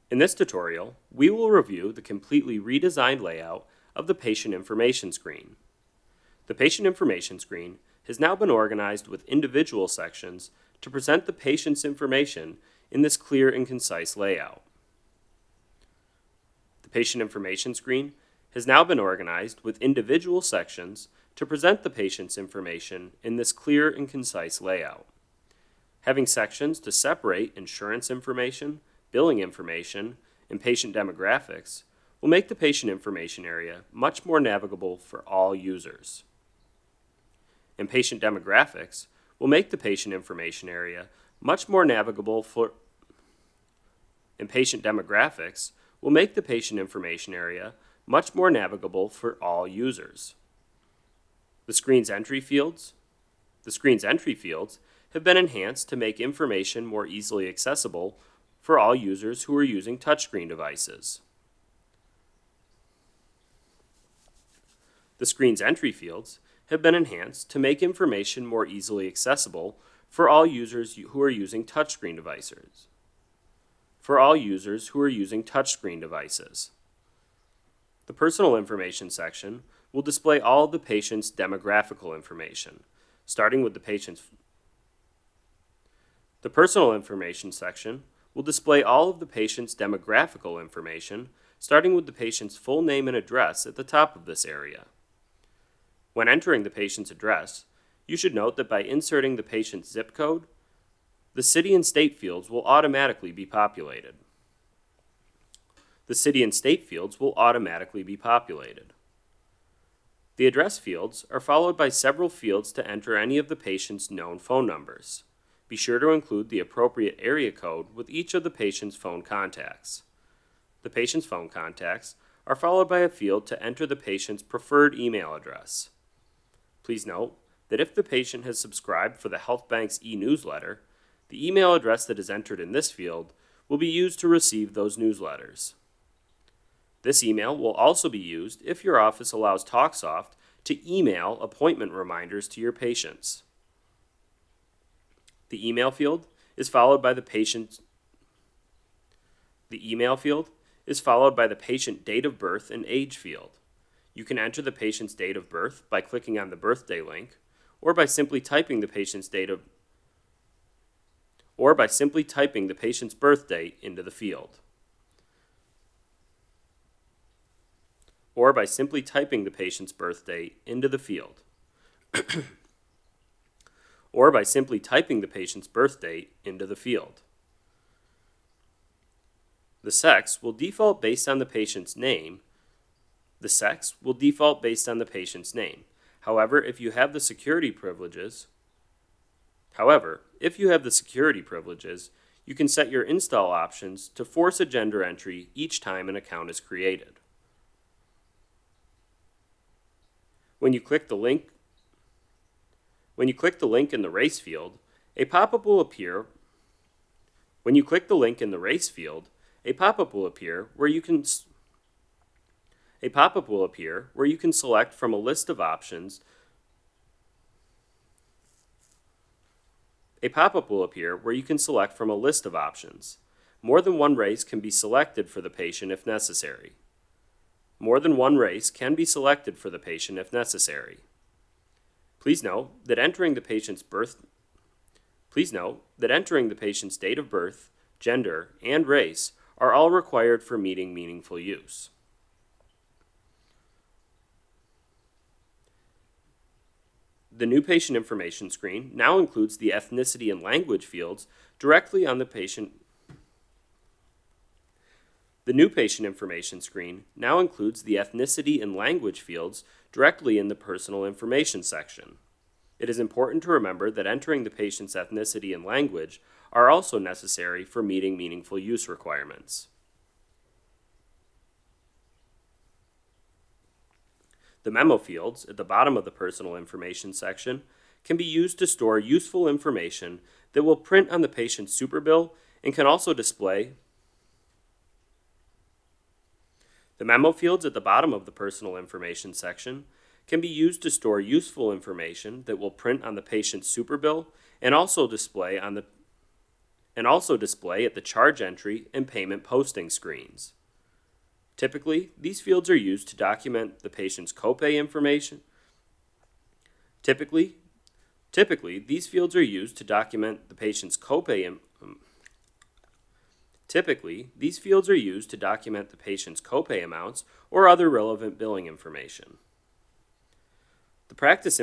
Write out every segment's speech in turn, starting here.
In this tutorial, we will review the completely redesigned layout of the patient information screen. The patient information screen has now been organized with individual sections to present the patient's information in this clear and concise layout. The patient information screen has now been organized with individual sections to present the patient's information in this clear and concise layout. Having sections to separate insurance information, billing information, and patient demographics will make the patient information area much more navigable for all users. And patient demographics will make the patient information area much more navigable for all users. The screen's entry fields have been enhanced to make information more easily accessible for all users who are using touchscreen devices. The screen's entry fields have been enhanced to make information more easily accessible for all users who are using touchscreen devices. The personal information section will display all of the patient's demographical information, starting with the patient's The personal information section will display all of the patient's demographical information, starting with the patient's full name and address at the top of this area. When entering the patient's address, you should note that by inserting the patient's zip code, the city and state fields will automatically be populated. The address fields are followed by several fields to enter any of the patient's known phone numbers. Be sure to include the appropriate area code with each of the patient's phone contacts. The patient's phone contacts are followed by a field to enter the patient's preferred email address. Please note that if the patient has subscribed for the Health Bank's e-newsletter, the email address that is entered in this field will be used to receive those newsletters. This email will also be used if your office allows TalkSoft to email appointment reminders to your patients. The email field is followed by the patient date of birth and age field. You can enter the patient's date of birth by clicking on the birthday link or by simply typing the patient's birth date into the field. The sex will default based on the patient's name. However, if you have the security privileges, you can set your install options to force a gender entry each time an account is created. When you click the link in the race field, a pop-up will appear where you can select from a list of options. More than one race can be selected for the patient if necessary. Please note that entering the patient's date of birth, gender, and race are all required for meeting meaningful use. The new patient information screen now includes the ethnicity and language fields directly on the patient. The new patient information screen now includes the ethnicity and language fields directly in the personal information section. It is important to remember that entering the patient's ethnicity and language are also necessary for meeting meaningful use requirements. The memo fields at the bottom of the personal information section can be used to store useful information that will print on the patient's superbill and can also display. The memo fields at the bottom of the personal information section can be used to store useful information that will print on the patient's superbill and also display on the and also display at the charge entry and payment posting screens. Typically, these fields are used to document the patient's copay information. Typically, these fields are used to document the patient's copay amounts or other relevant billing information. The practice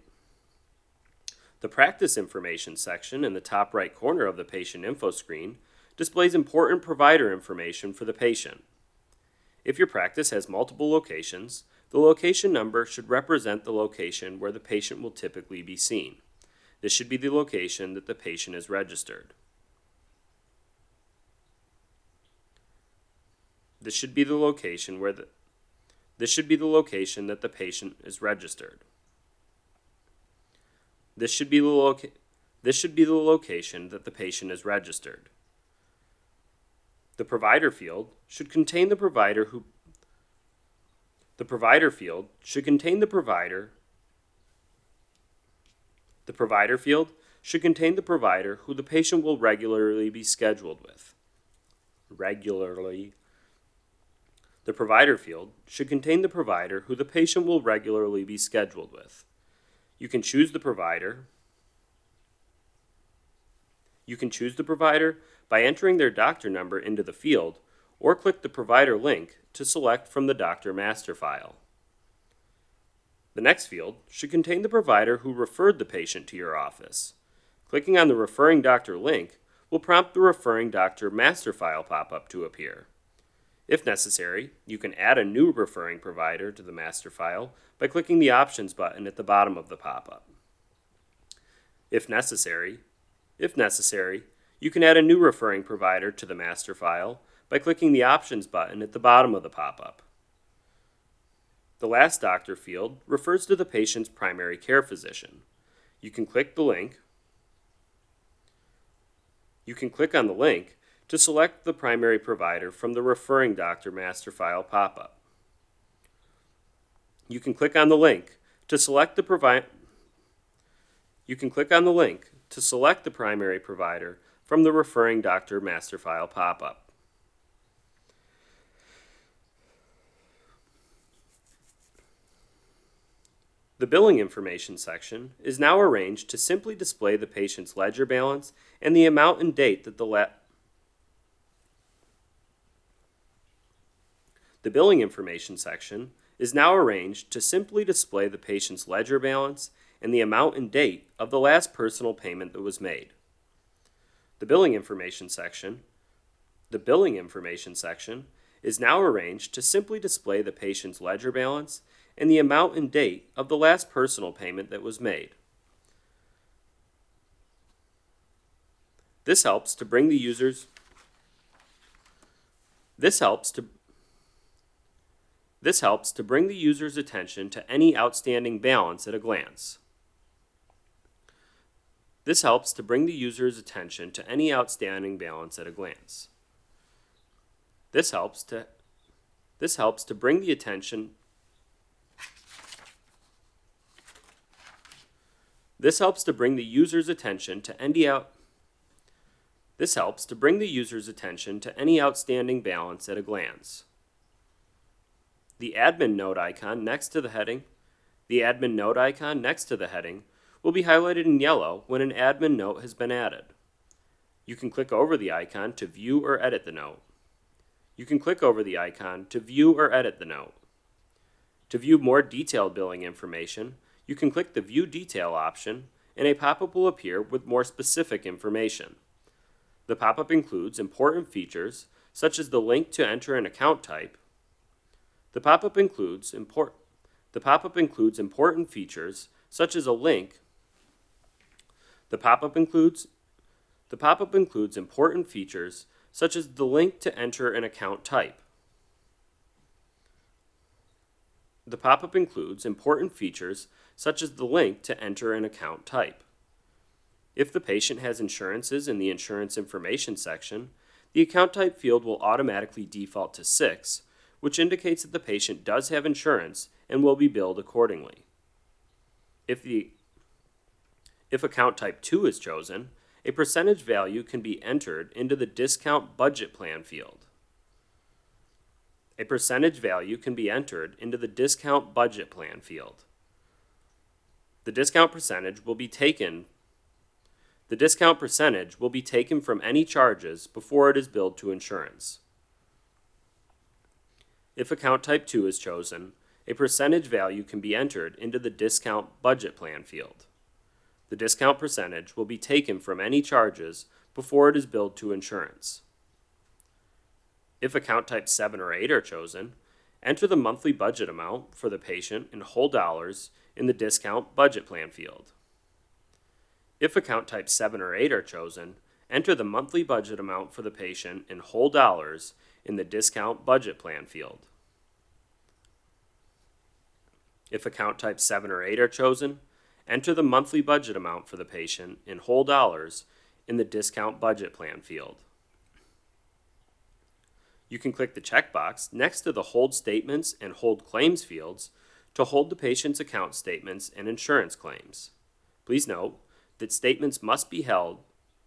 information section in the top right corner of the patient info screen displays important provider information for the patient. If your practice has multiple locations, the location number should represent the location where the patient will typically be seen. This should be the location that the patient is registered. This should be the location that the patient is registered. This should be the location that the patient is registered. The provider field should contain the provider who the provider field should contain the provider who the patient will regularly be scheduled with. The provider field should contain the provider who the patient will regularly be scheduled with. You can choose the provider by entering their doctor number into the field, or click the provider link to select from the doctor master file. The next field should contain the provider who referred the patient to your office. Clicking on the referring doctor link will prompt the referring doctor master file pop-up to appear. If necessary, you can add a new referring provider to the master file by clicking the options button at the bottom of the pop-up. If necessary, you can add a new referring provider to the master file by clicking the options button at the bottom of the pop-up. The last doctor field refers to the patient's primary care physician. You can click on the link to select the primary provider from the referring doctor master file pop-up. You can click on the link to select the primary provider from the referring doctor master file pop-up. The billing information section is now arranged to simply display the patient's ledger balance and the amount and date that the billing information section is now arranged to simply display the patient's ledger balance and the amount and date of the last personal payment that was made. The billing information section is now arranged to simply display the patient's ledger balance and the amount and date of the last personal payment that was made. This helps to bring the user's attention to any outstanding balance at a glance. This helps to bring the user's attention to any outstanding balance at a glance. This helps to bring the attention This helps to bring the user's attention to any outstanding balance at a glance. The admin note icon next to the heading will be highlighted in yellow when an admin note has been added. You can click over the icon to view or edit the note. To view more detailed billing information, you can click the View Detail option, and a pop-up will appear with more specific information. The pop-up includes important features such as the link to enter an account type. The pop-up includes important features such as a link. The pop-up includes important features such as the link to enter an account type. The pop-up includes important features such as the link to enter an account type. If the patient has insurances in the insurance information section, the account type field will automatically default to 6, which indicates that the patient does have insurance and will be billed accordingly. If account type 2 is chosen, a percentage value can be entered into the discount budget plan field. A percentage value can be entered into the discount budget plan field. The discount percentage will be taken from any charges before it is billed to insurance. If account type 2 is chosen, a percentage value can be entered into the discount budget plan field. The discount percentage will be taken from any charges before it is billed to insurance. If account type 7 or 8 are chosen, enter the monthly budget amount for the patient in whole dollars in the discount budget plan field. If account type 7 or 8 are chosen, enter the monthly budget amount for the patient in whole dollars in the discount budget plan field. If account type 7 or 8 are chosen, enter the monthly budget amount for the patient in whole dollars in the discount budget plan field. You can click the checkbox next to the Hold Statements and Hold Claims fields to hold the patient's account statements and insurance claims. Please note that statements must be held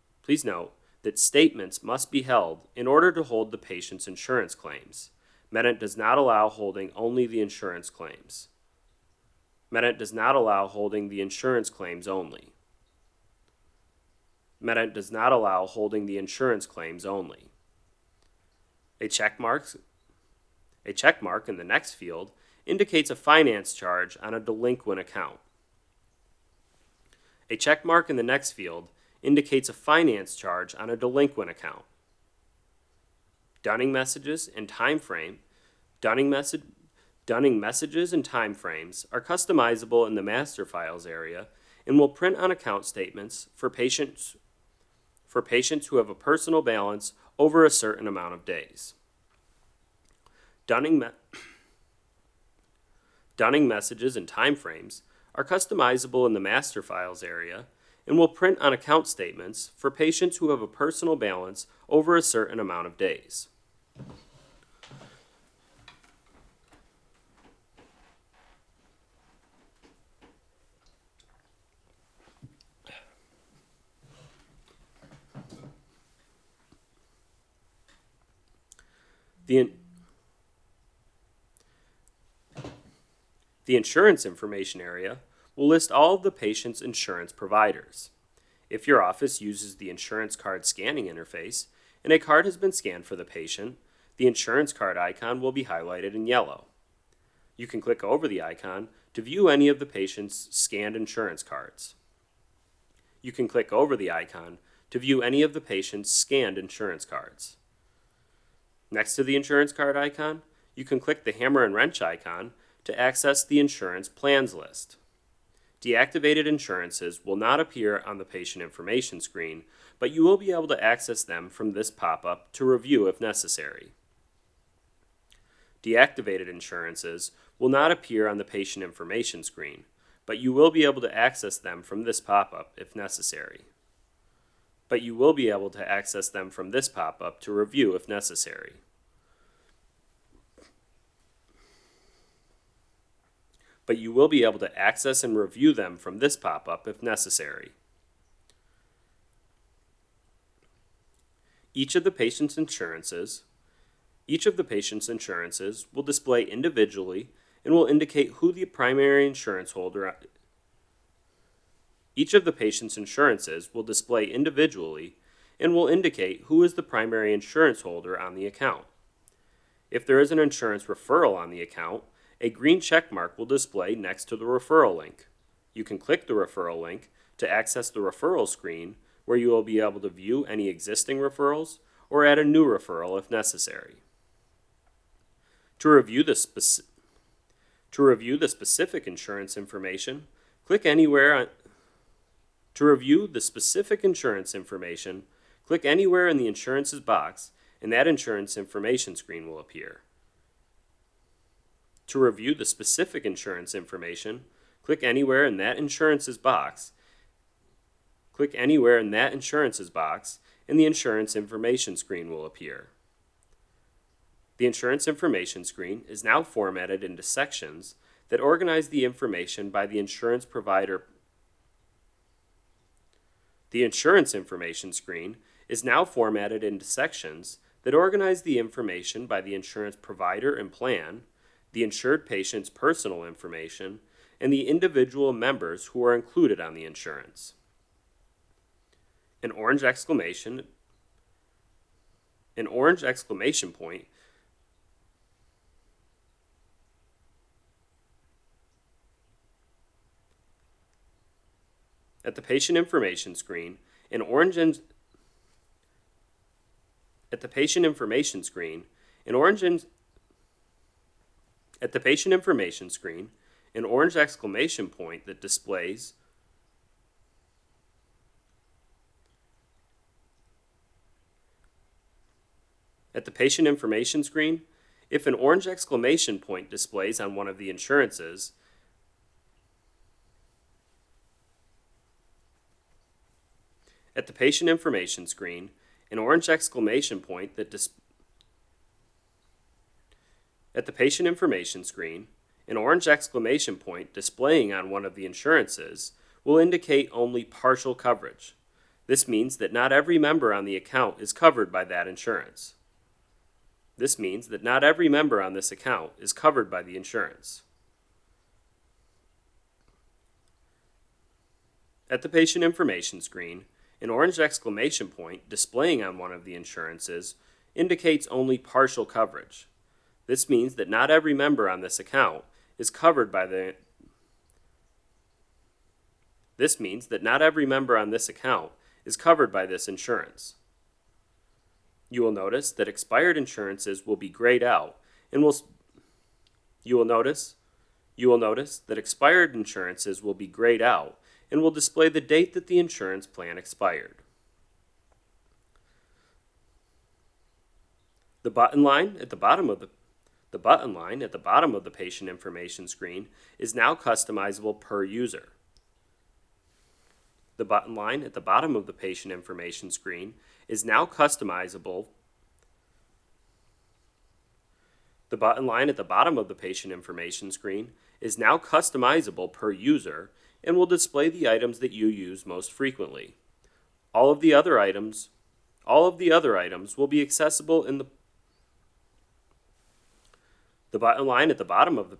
in order to hold the patient's insurance claims. Medent does not allow holding only the insurance claims. Medent does not allow holding the insurance claims only. Medent does not allow holding the insurance claims only. A check mark in the next field indicates a finance charge on a delinquent account. A check mark in the next field indicates a finance charge on a delinquent account. Dunning messages and time frame. Dunning messages and time frames are customizable in the master files area and will print on account statements for patients who have a personal balance over a certain amount of days. Dunning messages and time frames are customizable in the master files area and will print on account statements for patients who have a personal balance over a certain amount of days. The insurance information area will list all of the patient's insurance providers. If your office uses the insurance card scanning interface and a card has been scanned for the patient, the insurance card icon will be highlighted in yellow. You can click over the icon to view any of the patient's scanned insurance cards. You can click over the icon to view any of the patient's scanned insurance cards. Next to the insurance card icon, you can click the hammer and wrench icon to access the insurance plans list. Deactivated insurances will not appear on the patient information screen, but you will be able to access them from this pop-up to review if necessary. Deactivated insurances will not appear on the patient information screen, but you will be able to access them from this pop-up if necessary. But you will be able to access them from this pop-up to review if necessary. But you will be able to access and review them from this pop-up if necessary. Each of the patient's insurances will display individually and will indicate who the primary insurance holder. Each of the patient's insurances will display individually and will indicate who is the primary insurance holder on the account. If there is an insurance referral on the account, a green check mark will display next to the referral link. You can click the referral link to access the referral screen, where you will be able to view any existing referrals or add a new referral if necessary. To review the specific insurance information, click anywhere in the Insurances box, and that insurance information screen will appear. To review the specific insurance information, click anywhere in that Insurances box. Click anywhere in that Insurances box, and the insurance information screen will appear. The insurance information screen is now formatted into sections that organize the information by the insurance provider. The insurance information screen is now formatted into sections that organize the information by the insurance provider and plan, the insured patient's personal information, and the individual members who are included on the insurance. An orange exclamation point at the patient information screen, an orange exclamation point that displays at the patient information screen, if an orange exclamation point displays on one of the insurances, at the patient information screen, an orange exclamation point that at the patient information screen, an orange exclamation point displaying on one of the insurances will indicate only partial coverage. This means that not every member on the account is covered by that insurance. This means that not every member on this account is covered by the insurance. At the patient information screen, an orange exclamation point displaying on one of the insurances indicates only partial coverage. This means that not every member on this account is covered by the This means that not every member on this account is covered by this insurance. You will notice that expired insurances will be grayed out and you will notice that expired insurances will be grayed out and will display the date that the insurance plan expired. The button line at the bottom of the patient information screen is now customizable per user. The button line at the bottom of the patient information screen is now customizable. The button line at the bottom of the patient information screen is now customizable per user and will display the items that you use most frequently. All of the other items will be accessible in the button line at the bottom of the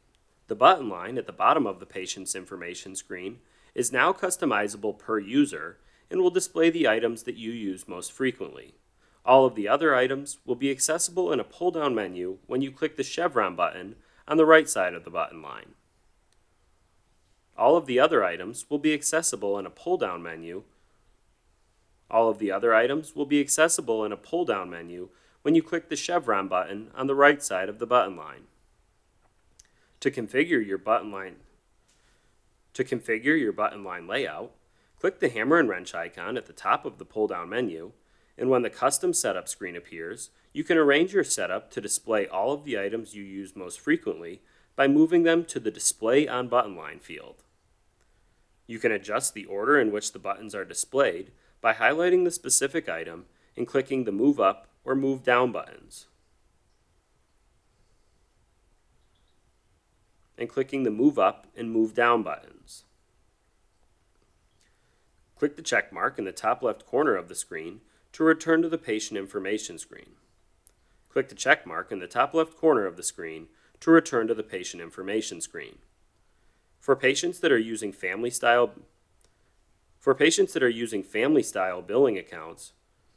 patient's information screen is now customizable per user and will display the items that you use most frequently. All of the other items will be accessible in a pull-down menu when you click the chevron button on the right side of the button line. All of the other items will be accessible in a pull-down menu. All of the other items will be accessible in a pull-down menu when you click the chevron button on the right side of the button line. To configure your button line layout, click the hammer and wrench icon at the top of the pull-down menu, and when the custom setup screen appears, you can arrange your setup to display all of the items you use most frequently by moving them to the Display on Button Line field. You can adjust the order in which the buttons are displayed by highlighting the specific item and clicking the Move Up or Move Down buttons. Click the check mark in the top left corner of the screen to return to the patient information screen. Click the check mark in the top left corner of the screen to return to the patient information screen. For patients that are using family style billing accounts,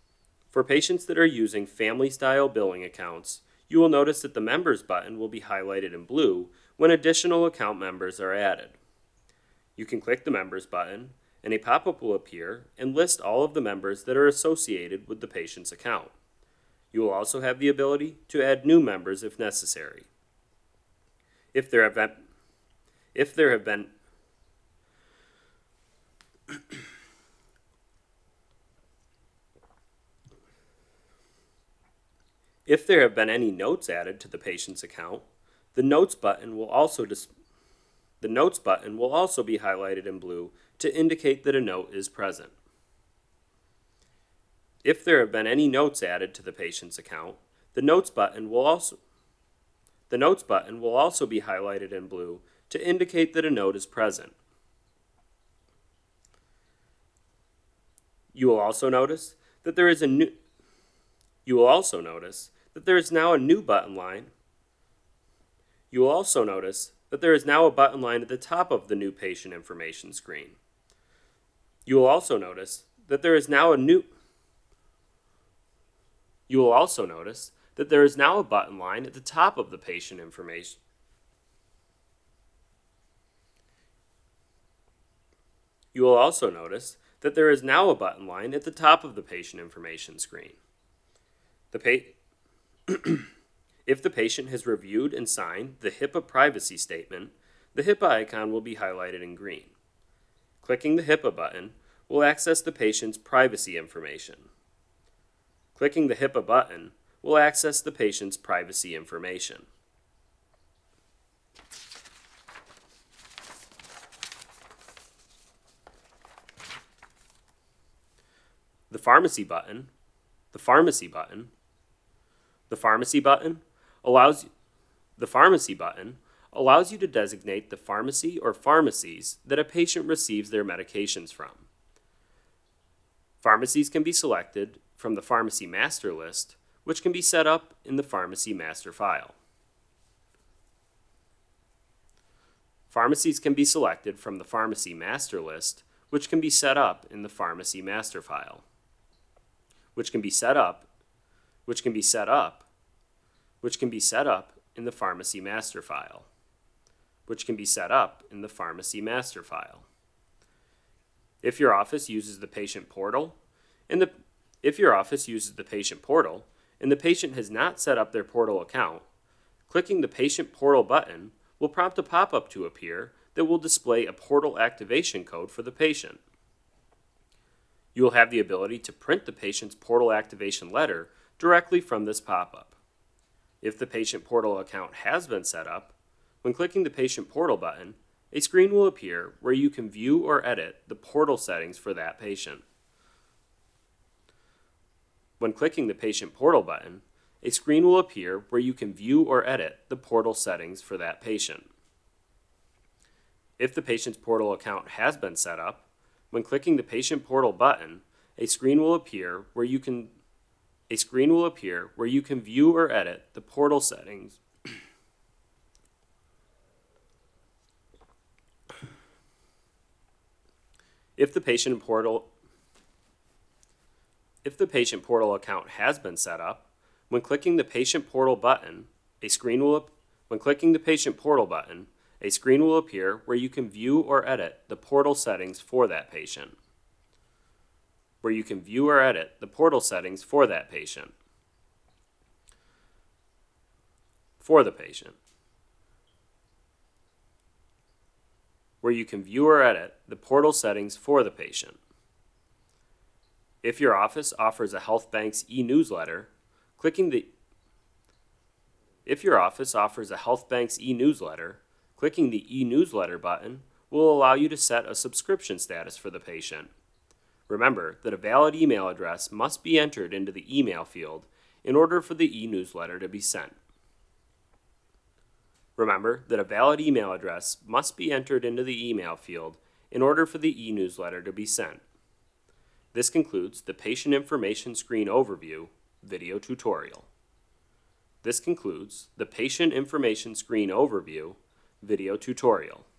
you will notice that the Members button will be highlighted in blue when additional account members are added. You can click the Members button, and a pop-up will appear and list all of the members that are associated with the patient's account. You will also have the ability to add new members if necessary. If there have been any notes added to the patient's account, the Notes button will also be highlighted in blue to indicate that a note is present. If there have been any notes added to the patient's account, the Notes button will also be highlighted in blue to indicate that a note is present. You will also notice that there is now a new button line. You will also notice that there is now a button line at the top of the new patient information screen. You will also notice that there is now a button line at the top of the patient information. You will also notice that there is now a button line at the top of the patient information screen. If the patient has reviewed and signed the HIPAA privacy statement, the HIPAA icon will be highlighted in green. Clicking the HIPAA button will access the patient's privacy information. Clicking the HIPAA button will access the patient's privacy information. The pharmacy button allows you to designate the pharmacy or pharmacies that a patient receives their medications from. Pharmacies can be selected from the pharmacy master list, which can be set up in the pharmacy master file. Pharmacies can be selected from the pharmacy master list, which can be set up in the pharmacy master file. Which can be set up in the pharmacy master file. If your office uses the patient portal and the patient has not set up their portal account, clicking the patient portal button will prompt a pop-up to appear that will display a portal activation code for the patient. You will have the ability to print the patient's portal activation letter directly from this pop-up. If the patient portal account has been set up, when clicking the patient portal button, a screen will appear where you can view or edit the portal settings for that patient. When clicking the patient portal button, a screen will appear where you can view or edit the portal settings for that patient. If the patient's portal account has been set up, when clicking the patient portal button, a screen will appear where you can view or edit the portal settings. If the patient portal account has been set up, when clicking the patient portal button, a screen will appear where you can view or edit the portal settings for that patient. If your office offers a HealthBanks e-newsletter, clicking the e-newsletter button will allow you to set a subscription status for the patient. Remember that a valid email address must be entered into the email field in order for the e-newsletter to be sent. This concludes the Patient Information Screen Overview video tutorial.